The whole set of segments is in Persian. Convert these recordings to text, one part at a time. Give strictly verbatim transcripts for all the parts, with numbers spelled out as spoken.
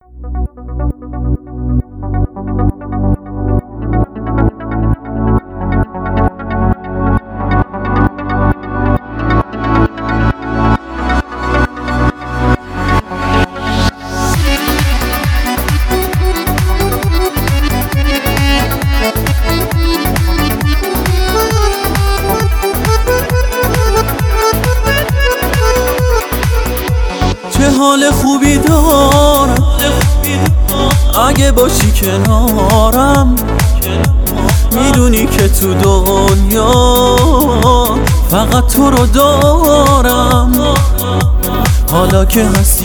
چه حال خوبی دارم اگه باشی کنارم، میدونی که تو دنیا فقط تو رو دارم. حالا که هستی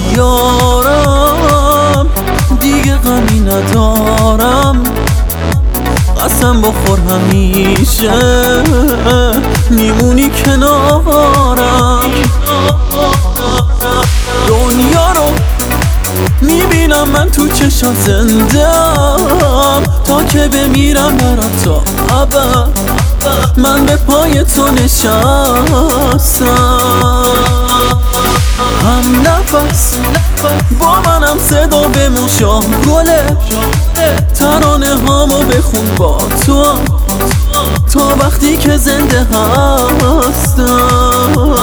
یارم دیگه غمی ندارم، قسم بخور همیشه میمونی کنارم. دنیا رو میبینم من تو چشم زندم، تا که بمیرم برات تا ابد من به پای تو نشستم. هم نفس با منم صدا به موشام گله، ترانه هامو بخون با تو تا وقتی که زنده هستم.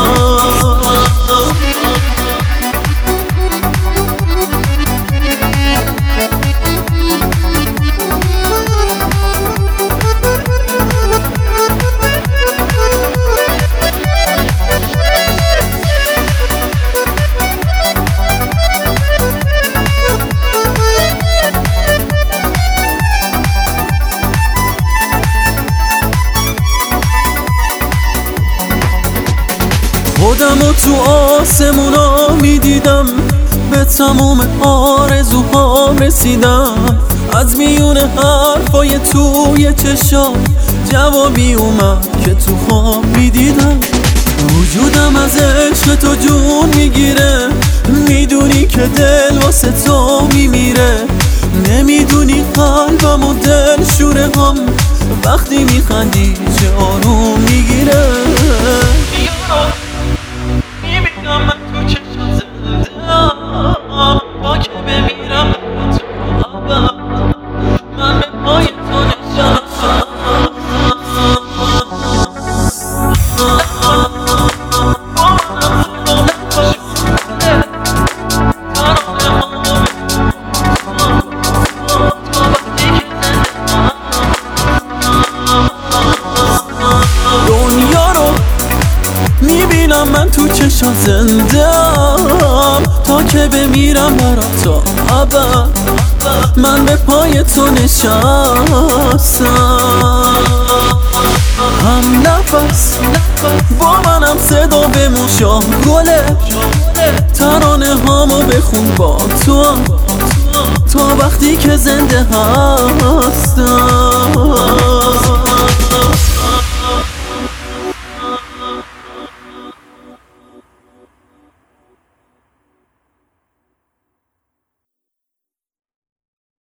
خودم و تو آسمونا میدیدم، به تموم آرزوها رسیدم. از میون حرفای توی چشام جوابی اومد که تو خواب میدیدم. وجودم از عشق تو جون میگیره، میدونی که دل واسه تو میمیره. نمیدونی قلبم و دل شوره هم وقتی میخندی چه آروم میگیره. میبینم من تو چشم زندم، با که بمیرم تو ابد من به پای تو نشستم. دنیا رو میبینم من تو چشم زندم، تا که بمیرم برات تا ابد من به پای تو نشستم. هم نفس با منم صدا به موشام گله، ترانه هامو بخون با تو تا وقتی که زنده هستم.